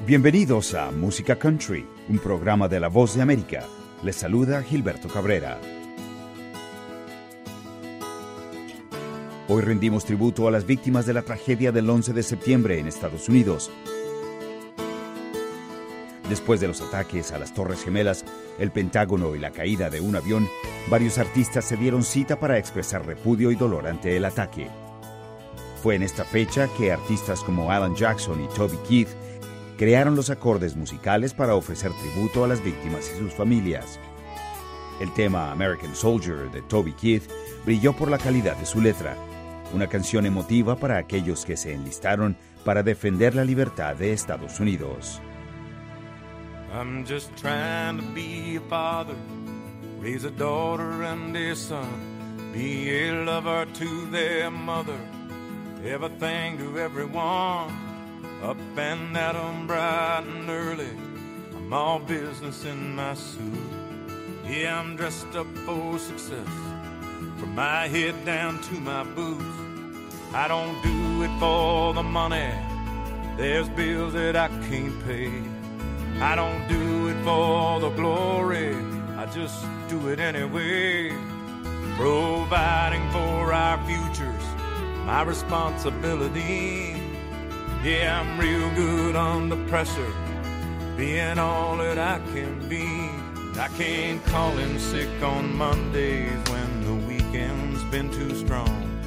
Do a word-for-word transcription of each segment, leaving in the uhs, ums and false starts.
Bienvenidos a Música Country, un programa de La Voz de América. Les saluda Gilberto Cabrera. Hoy rendimos tributo a las víctimas de la tragedia del once de septiembre en Estados Unidos. Después de los ataques a las Torres Gemelas, el Pentágono y la caída de un avión, varios artistas se dieron cita para expresar repudio y dolor ante el ataque. Fue en esta fecha que artistas como Alan Jackson y Toby Keith crearon los acordes musicales para ofrecer tributo a las víctimas y sus familias. El tema American Soldier de Toby Keith brilló por la calidad de su letra, una canción emotiva para aquellos que se enlistaron para defender la libertad de Estados Unidos. I'm just trying to be a father, raise a daughter and a son, be a lover to their mother, everything to everyone, up and at 'em bright and early, I'm all business in my suit. Yeah, I'm dressed up for success, from my head down to my boots. I don't do it for the money, there's bills that I can't pay. I don't do it for the glory, I just do it anyway. Providing for our futures, my responsibility. Yeah, I'm real good under pressure, being all that I can be. I can't call in sick on Mondays when the weekend's been too strong.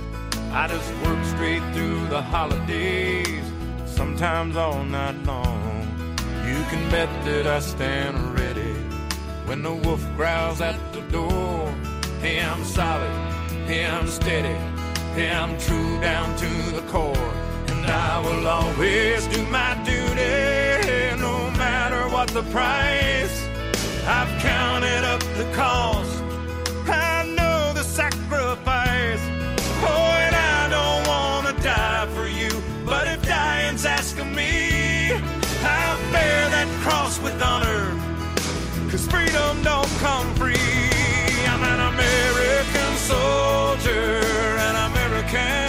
I just work straight through the holidays, sometimes all night long. You can bet that I stand ready when the wolf growls at the door. Hey, I'm solid, hey, I'm steady, hey, I'm true down to the core. And I will always do my duty, no matter what the price. I've counted up the cost, I know the sacrifice. Oh, and I don't want to die for you, but if dying's asking me, I'll bear that cross with honor, 'cause freedom don't come free. I'm an American soldier, an American.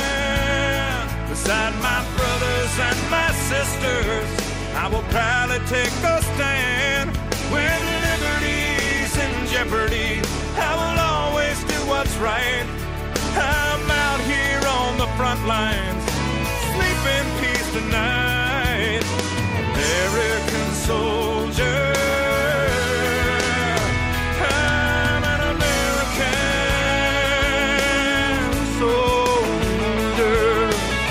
Beside my brothers and my sisters, I will proudly take a stand. When liberty's in jeopardy, I will always do what's right. I'm out here on the front lines, sleep in peace tonight. American soldier, I'm an American soldier.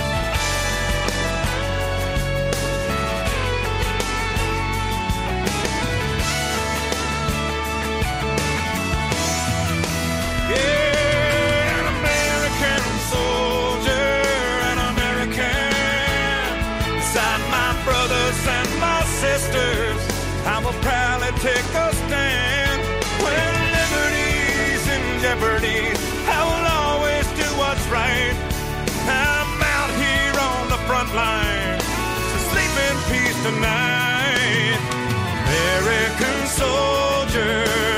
Yeah, an American soldier, an American. Beside my brothers and my sisters, I will proudly take a stand. When liberty's in jeopardy, I will always do what's right. I'm out here on the front line, so sleep in peace tonight. American soldier,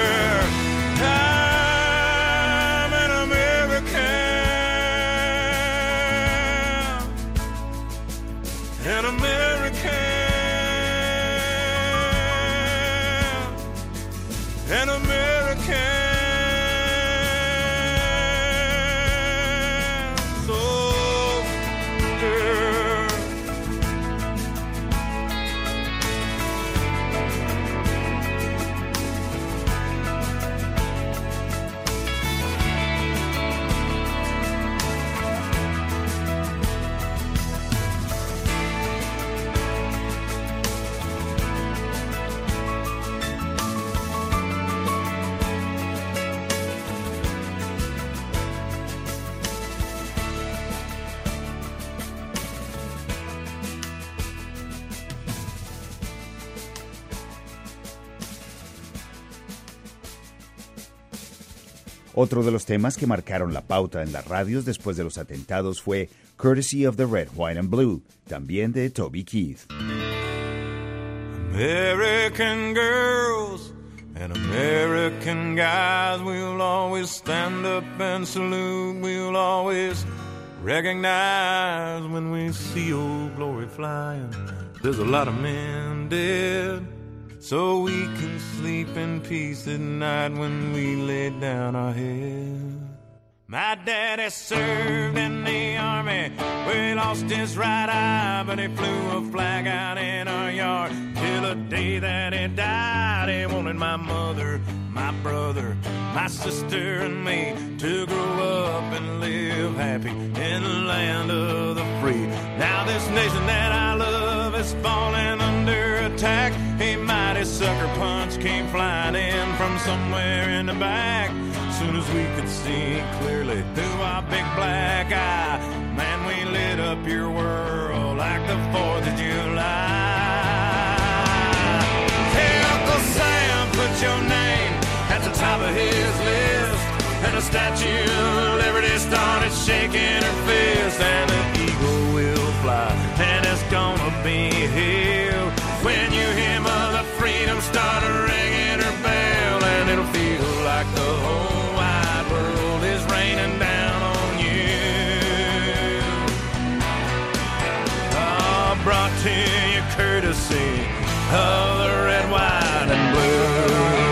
I'm an American, an American. An American soldier. Otro de los temas que marcaron la pauta en las radios después de los atentados fue Courtesy of the Red, White and Blue, también de Toby Keith. American girls and American guys, we'll always stand up and salute. We'll always recognize when we see old glory flying. There's a lot of men dead, so we can sleep in peace at night when we lay down our head. My daddy served in the army, where he lost his right eye, but he flew a flag out in our yard till the day that he died. He wanted my mother, my brother, my sister and me to grow up and live happy in the land of the free. Now this nation that I love is falling under attack. A mighty sucker punch came flying in from somewhere in the back. Soon as we could see clearly through our big black eye, man, we lit up your world like the fourth of July. Hey, Uncle Sam, put your name at the top of his list, and the Statue of Liberty started shaking her fist, and the eagle will fly, and it's gonna be here when you hear Mother Freedom start ringing her bell, and it'll feel like the whole raining down on you. Oh, brought to you courtesy of the red, white, and blue.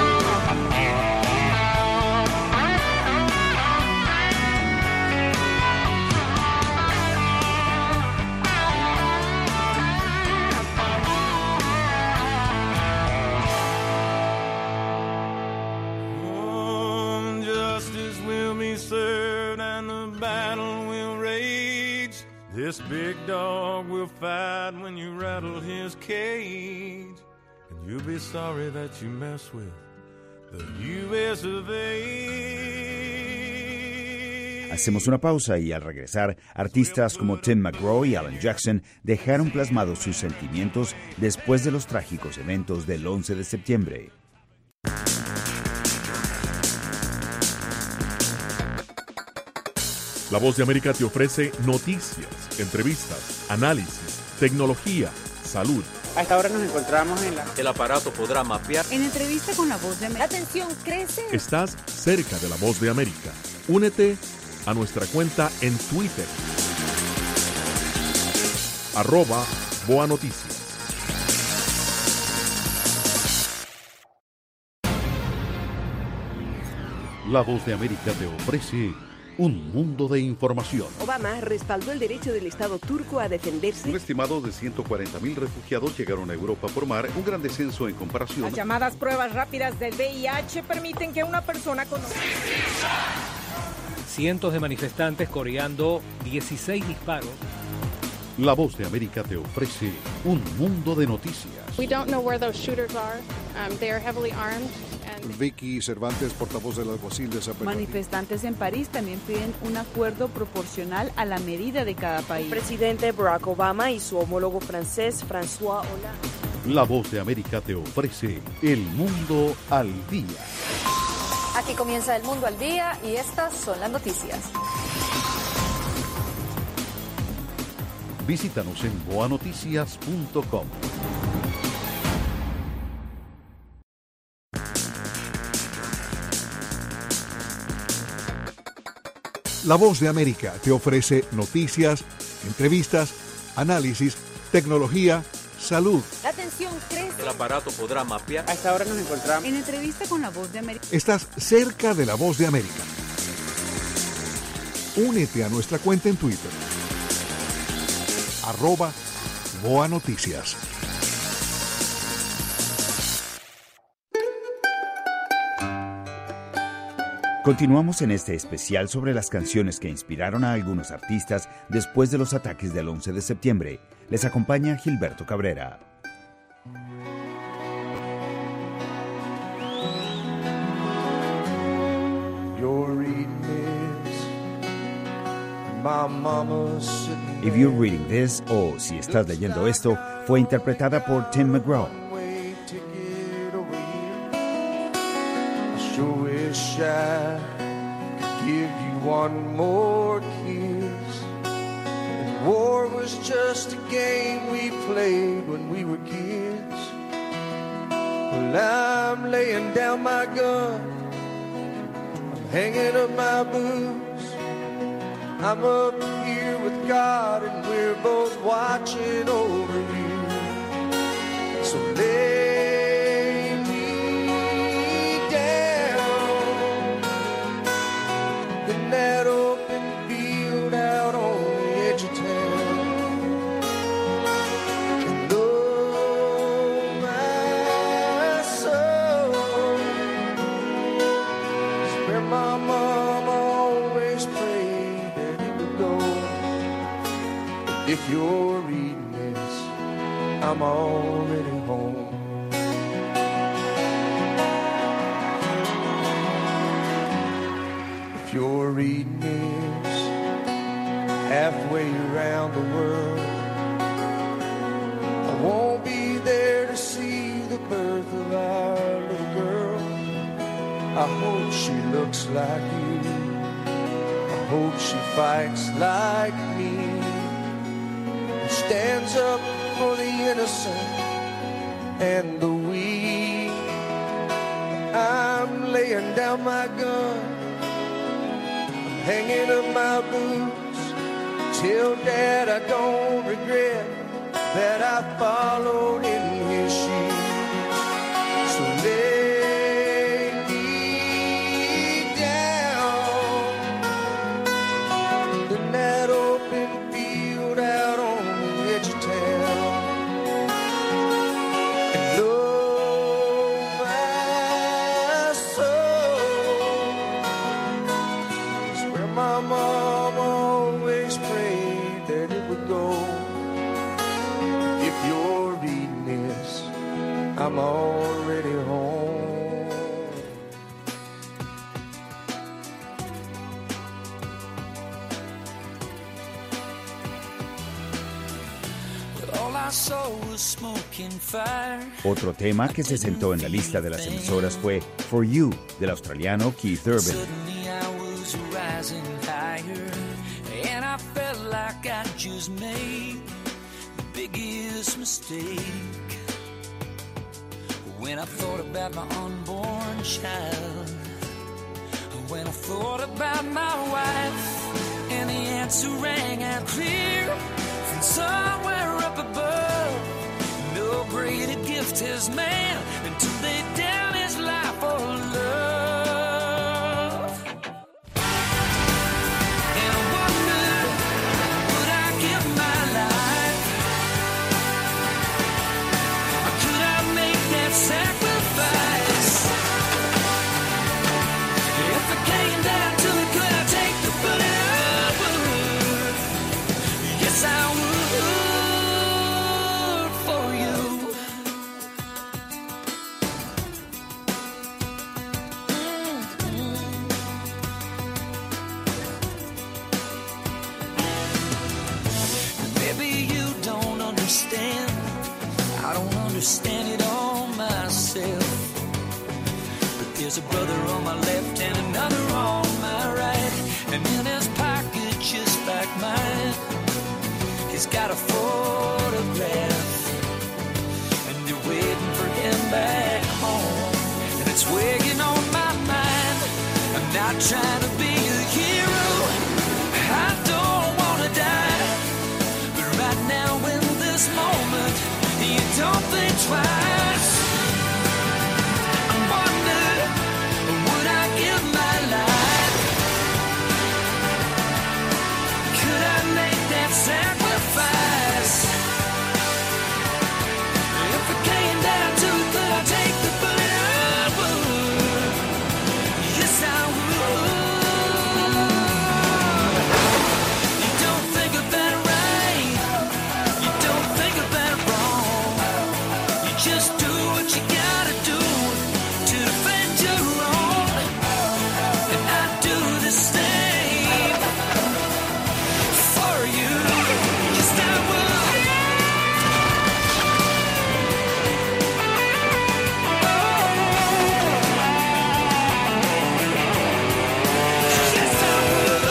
Served and the battle will rage. This big dog will fight when you rattle his cage, and you'll be sorry that you mess with the U S of A. Hacemos una pausa y al regresar, artistas como Tim McGraw y Alan Jackson dejaron plasmados sus sentimientos después de los trágicos eventos del once de septiembre. La Voz de América te ofrece noticias, entrevistas, análisis, tecnología, salud. A esta hora nos encontramos en la... El aparato podrá mapear. En entrevista con La Voz de América. La tensión crece. Estás cerca de La Voz de América. Únete a nuestra cuenta en Twitter. Arroba Boa Noticias. La Voz de América te ofrece un mundo de información. Obama respaldó el derecho del Estado turco a defenderse. Un estimado de ciento cuarenta mil refugiados llegaron a Europa por mar, un gran descenso en comparación. Las llamadas pruebas rápidas del V I H permiten que una persona conozca. Cientos de manifestantes coreando dieciséis disparos. La Voz de América te ofrece un mundo de noticias. We don't know where those shooters are. Um, they are heavily armed. Vicky Cervantes, portavoz del alguacil de Zapatería. Manifestantes en París también piden un acuerdo proporcional a la medida de cada país. El presidente Barack Obama y su homólogo francés François Hollande. La Voz de América te ofrece El Mundo al Día. Aquí comienza El Mundo al Día y estas son las noticias. Visítanos en boa noticias punto com. La Voz de América te ofrece noticias, entrevistas, análisis, tecnología, salud. La tensión crece. El aparato podrá mapear. A esta hora nos encontramos en entrevista con La Voz de América. Estás cerca de La Voz de América. Únete a nuestra cuenta en Twitter. Arroba Boa Noticias. Continuamos en este especial sobre las canciones que inspiraron a algunos artistas después de los ataques del once de septiembre. Les acompaña Gilberto Cabrera. If You're Reading This, o Si Estás Leyendo Esto, fue interpretada por Tim McGraw. Sure wish I could give you one more kiss. And war was just a game we played when we were kids. Well, I'm laying down my gun, I'm hanging up my boots. I'm up here with God and we're both watching over you. So lay me down in that open field out on the edge of town. And oh, my soul is where my mama always prayed that it would go. If you're reading this, I'm already home. If you're reading this halfway around the world, I won't be there to see the birth of our little girl. I hope she looks like you. I hope she fights like me and stands up for the innocent and the weak. I'm laying down my gun, I'm hanging up my boots. Tell Dad I don't regret that I followed in his shoes. So lay me down in that open field out on the edge of town. And oh, my soul is where my mom always prayed that it would go. If you're reading this, I'm already home. Otro tema que se sentó en la lista de las emisoras fue For You, del australiano Keith Urban. And I felt like I just made the biggest mistake when I thought about my unborn child, when I thought about my wife, and the answer rang out clear from somewhere up above. No greater gift has man than to lay down his life for love. Understand it all myself, but there's a brother on my left and another on my right, and in his pocket just like mine, he's got a photograph, and they're waiting for him back home, and it's weighing on my mind. I'm not trying to be a hero, I don't wanna die, but right now in this moment, you don't think twice. I wonder, would I give my life? Could I make that sacrifice? If it came down to it, could I take the bullet? I would. Yes, I would. You don't think about it right. You don't think about it wrong. Just do what you gotta do to defend your own, and I do the same for you. Yes, I will. Yes, I will.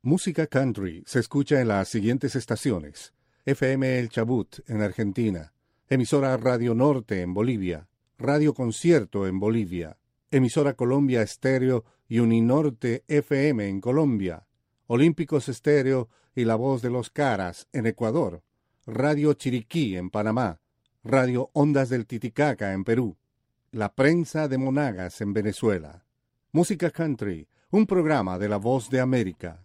Música country se escucha en las siguientes estaciones: F M El Chubut en Argentina, emisora Radio Norte en Bolivia, Radio Concierto en Bolivia, emisora Colombia Estéreo y Uninorte F M en Colombia, Olímpicos Estéreo y La Voz de los Caras en Ecuador, Radio Chiriquí en Panamá, Radio Ondas del Titicaca en Perú, La Prensa de Monagas en Venezuela. Música country, un programa de La Voz de América.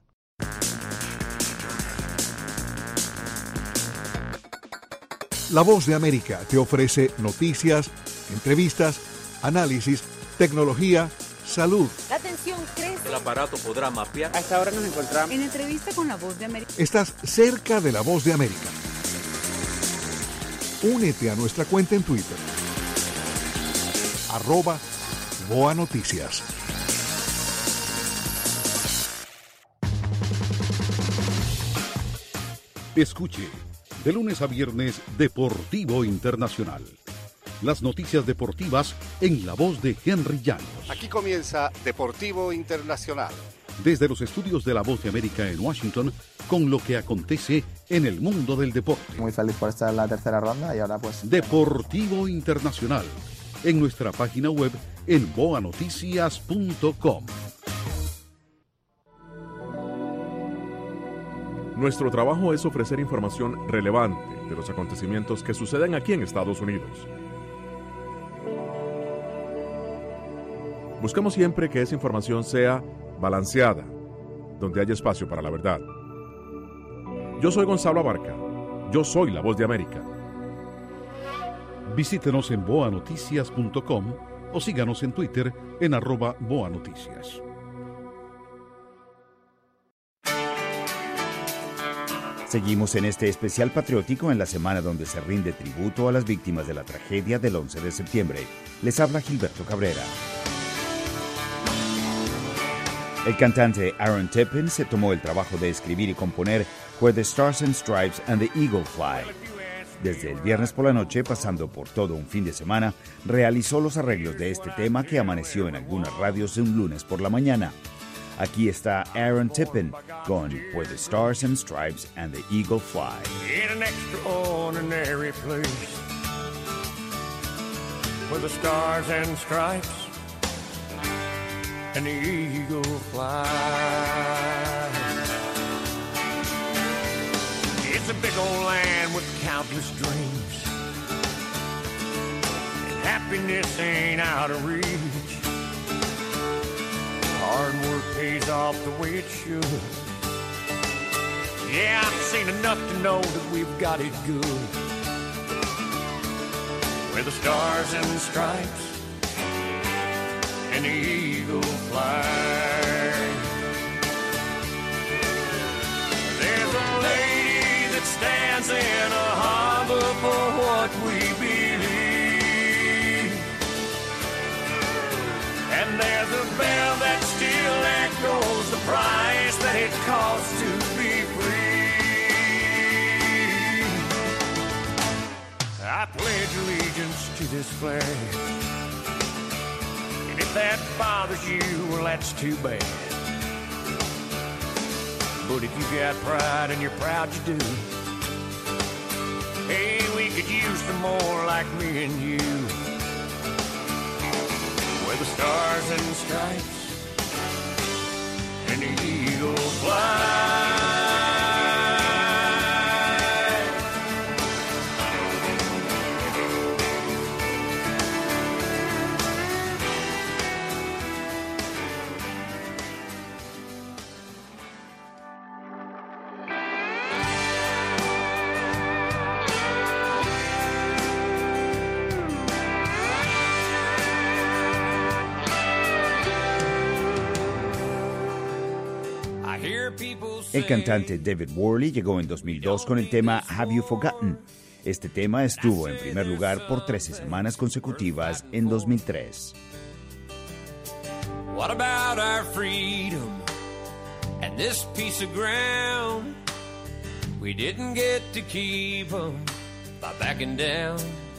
La Voz de América te ofrece noticias, entrevistas, análisis, tecnología, salud. La tensión crece. El aparato podrá mapear. A esta hora nos encontramos En entrevista con La Voz de América. Estás cerca de La Voz de América. Únete a nuestra cuenta en Twitter. Arroba Boa Noticias. Escuche, de lunes a viernes, Deportivo Internacional. Las noticias deportivas en la voz de Henry Llanos. Aquí comienza Deportivo Internacional. Desde los estudios de La Voz de América en Washington, con lo que acontece en el mundo del deporte. Muy feliz por estar en la tercera ronda y ahora pues... Deportivo Internacional, en nuestra página web en boa noticias punto com. Nuestro trabajo es ofrecer información relevante de los acontecimientos que suceden aquí en Estados Unidos. Buscamos siempre que esa información sea balanceada, donde haya espacio para la verdad. Yo soy Gonzalo Abarca. Yo soy La Voz de América. Visítenos en boa noticias punto com o síganos en Twitter en arroba Boa Noticias. Seguimos en este especial patriótico en la semana donde se rinde tributo a las víctimas de la tragedia del once de septiembre. Les habla Gilberto Cabrera. El cantante Aaron Tippin se tomó el trabajo de escribir y componer Where the Stars and Stripes and the Eagle Fly. Desde el viernes por la noche, pasando por todo un fin de semana, realizó los arreglos de este tema que amaneció en algunas radios de un lunes por la mañana. Aquí está Aaron Tippin con Where the Stars and Stripes and the Eagle Fly. In an extraordinary place, where the stars and stripes and the eagle fly. It's a big old land with countless dreams, and happiness ain't out of reach. Hard work pays off the way it should. Yeah, I've seen enough to know that we've got it good. Where the stars and stripes and the eagle fly. There's a lady that stands in a harbor for what we believe, and there's a bell that still echoes the price that it costs to be free. I pledge allegiance to this flag, and if that bothers you, well, that's too bad. But if you got pride and you're proud you do, hey, we could use some more like me and you. Where the stars and stripes and the eagle fly. El cantante David Worley llegó en dos mil dos con el tema Have You Forgotten. Este tema estuvo en primer lugar por trece semanas consecutivas en dos mil tres. What about our freedom and this piece of ground? We didn't get to keep them by backing down.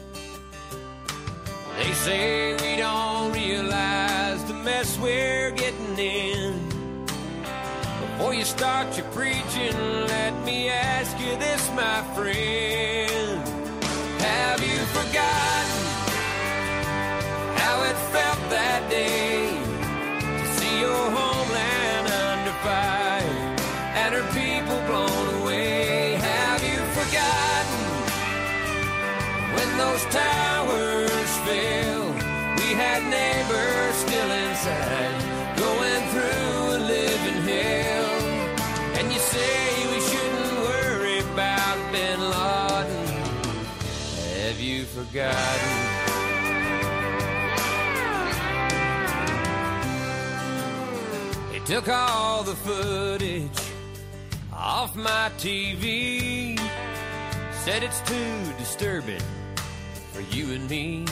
They say we don't realize the mess we're getting in before Before you start your preaching, let me ask you this, my friend. Have you forgotten how it felt that day to see your homeland under fire and her people blown away? Have you forgotten when those towers fell? We had neighbors still inside, going through a living hell. And you say we shouldn't worry about Bin Laden. Have you forgotten? They took all the footage off my T V, said it's too disturbing for you and me.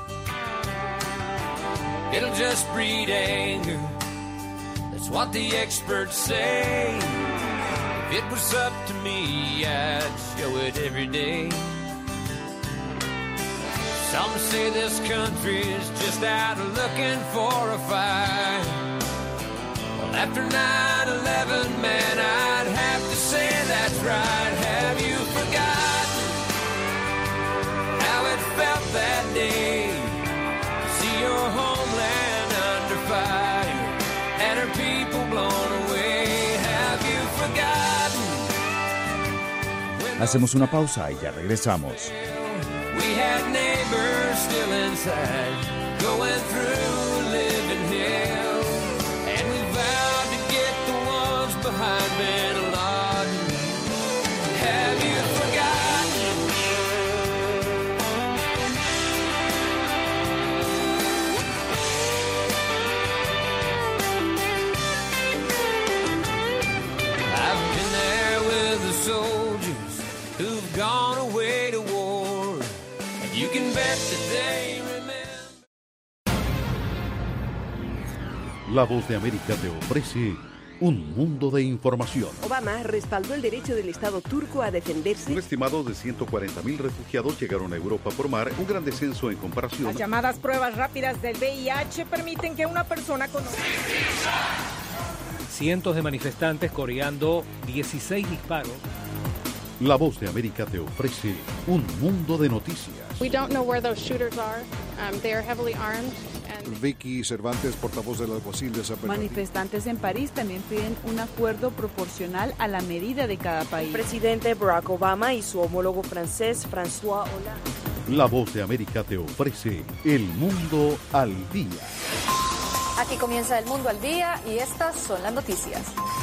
It'll just breed anger, that's what the experts say. If it was up to me, I'd show it every day. Some say this country's just out looking for a fight. Well, after nine eleven, man, I'd have to say that's right. Have you forgotten how it felt that day? See your homeland under fire and her people blown away. Have you forgotten? Hacemos una pausa y ya regresamos. We had neighbors still inside, going through living hell, and we vowed to get the ones behind Bin Laden. Have you forgotten? I've been there with the soldiers who've gone away to war, and you can bet that they remember. La Voz de América te ofrece un mundo de información. Obama respaldó el derecho del Estado turco a defenderse. Un estimado de ciento cuarenta mil refugiados llegaron a Europa por mar, un gran descenso en comparación. Las llamadas pruebas rápidas del V I H permiten que una persona con... Cientos de manifestantes coreando dieciséis disparos. La Voz de América te ofrece un mundo de noticias. We don't know where those shooters are. Um, they are heavily armed. And... Vicky Cervantes, portavoz del alguacil de San Bernardino. Manifestantes en París también piden un acuerdo proporcional a la medida de cada país. El presidente Barack Obama y su homólogo francés François Hollande. La Voz de América te ofrece El Mundo al Día. Aquí comienza El Mundo al Día y estas son las noticias.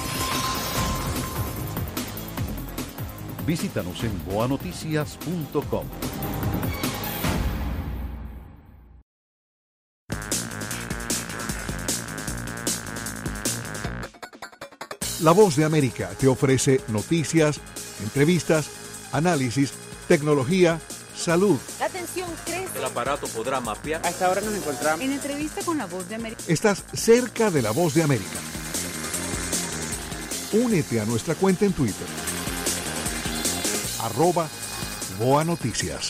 Visítanos en boa noticias punto com. La Voz de América te ofrece noticias, entrevistas, análisis, tecnología, salud. La tensión crece. El aparato podrá mapear. A esta hora nos encontramos En entrevista con La Voz de América. Estás cerca de La Voz de América. Únete a nuestra cuenta en Twitter. Arroba Boa Noticias.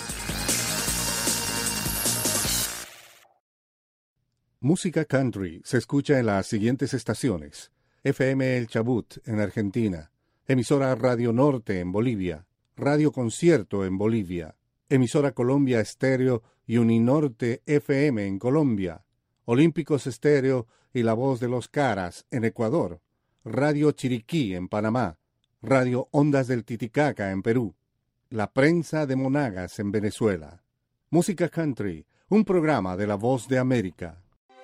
Música country se escucha en las siguientes estaciones: F M El Chubut en Argentina, emisora Radio Norte en Bolivia, Radio Concierto en Bolivia, emisora Colombia Estéreo y Uninorte F M en Colombia, Olímpicos Estéreo y La Voz de los Caras en Ecuador, Radio Chiriquí en Panamá, Radio Ondas del Titicaca en Perú, La Prensa de Monagas en Venezuela. Música country, un programa de La Voz de América.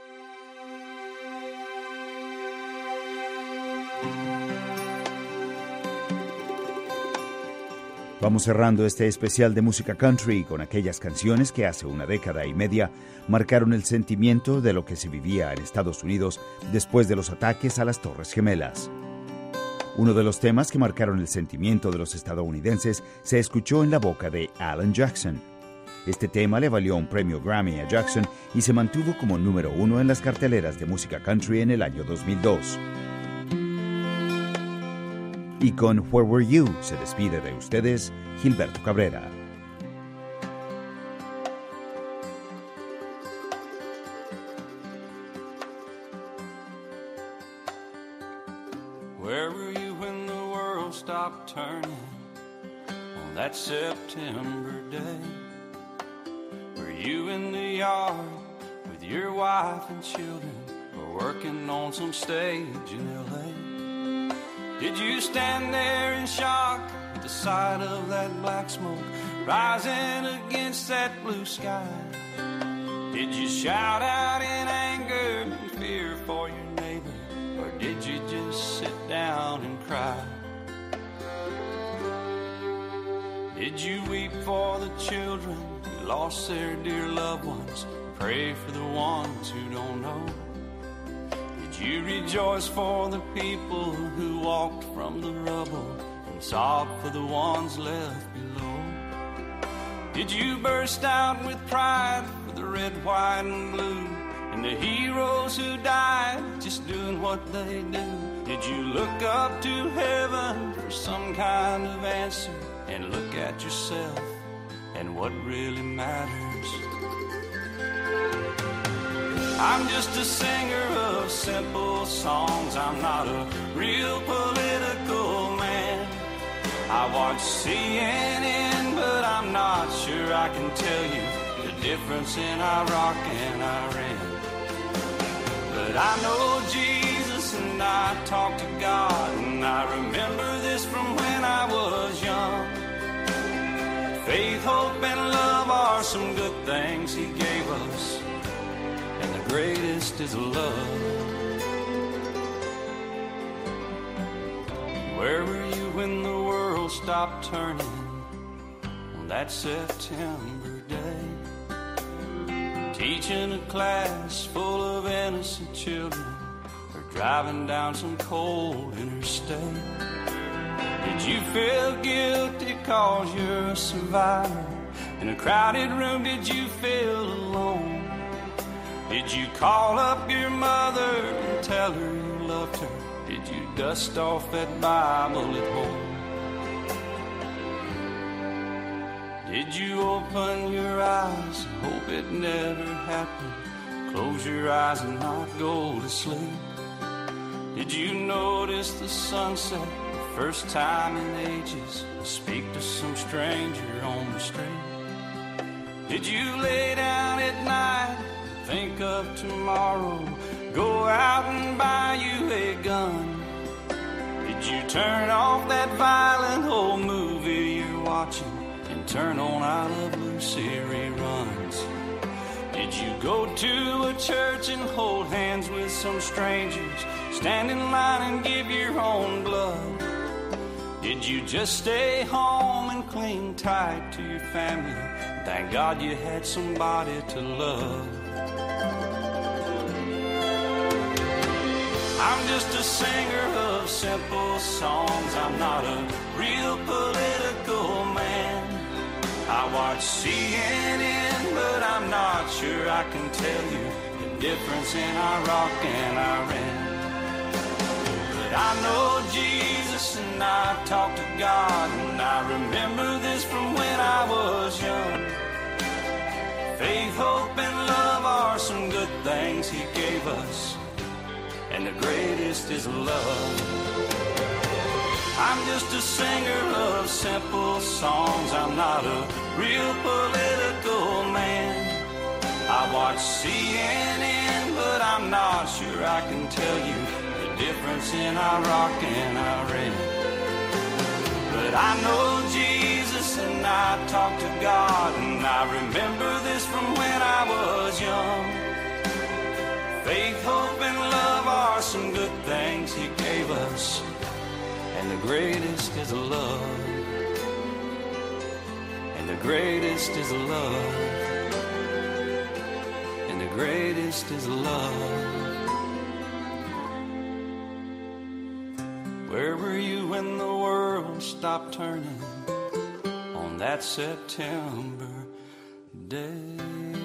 Vamos cerrando este especial de música country con aquellas canciones que hace una década y media marcaron el sentimiento de lo que se vivía en Estados Unidos después de los ataques a las Torres Gemelas. Uno de los temas que marcaron el sentimiento de los estadounidenses se escuchó en la boca de Alan Jackson. Este tema le valió un premio Grammy a Jackson y se mantuvo como número uno en las carteleras de música country en el año dos mil dos. Y con Where Were You se despide de ustedes Gilberto Cabrera. Where were you when the world stopped turning on that September day? Were you in the yard with your wife and children, or working on some stage in L A? Did you stand there in shock at the sight of that black smoke rising against that blue sky? Did you shout out in anger and fear for your neighbor, or did you just sit down and cry? Did you weep for the children who lost their dear loved ones, pray for the ones who don't know? Did you rejoice for the people who walked from the rubble and sobbed for the ones left below? Did you burst out with pride for the red, white, and blue, and the heroes who died just doing what they do? Did you look up to heaven for some kind of answer, and look at yourself and what really matters? I'm just a singer of simple songs. I'm not a real political man. I watch C N N, but I'm not sure I can tell you the difference in Iraq and Iran. But I know Jesus and I talk to God, and I remember this from when I was young. Faith, hope, and love are some good things He gave us, and the greatest is love. Where were you when the world stopped turning on that September day? Teaching a class full of innocent children, or driving down some cold interstate? Did you feel guilty cause you're a survivor? In a crowded room, did you feel alone? Did you call up your mother and tell her you loved her? Did you dust off that Bible at home? Did you open your eyes and hope it never happened? Close your eyes and not go to sleep? Did you notice the sunset the first time in ages, and speak to some stranger on the street? Did you lay down at night and think of tomorrow, go out and buy you a gun? Did you turn off that violent old movie you're watching and turn on I Love Lucy reruns? Did you go to a church and hold hands with some strangers, stand in line and give your own blood? Did you just stay home and cling tight to your family? Thank God you had somebody to love. I'm just a singer of simple songs. I'm not a real political man. I watch C N N, but I'm not sure I can tell you the difference in Iraq and Iran. But I know Jesus and I talk to God, and I remember this from when I was young. Faith, hope, and love are some good things He gave us, and the greatest is love. I'm just a singer of simple songs. I'm not a real political man. I watch C N N, but I'm not sure I can tell you the difference in Iraq and Iran. But I know Jesus and I talk to God, and I remember this from when I was young. Faith, hope, and love are some good things He gave us, and the greatest is love. And the greatest is love. And the greatest is love. Where were you when the world stopped turning on that September day?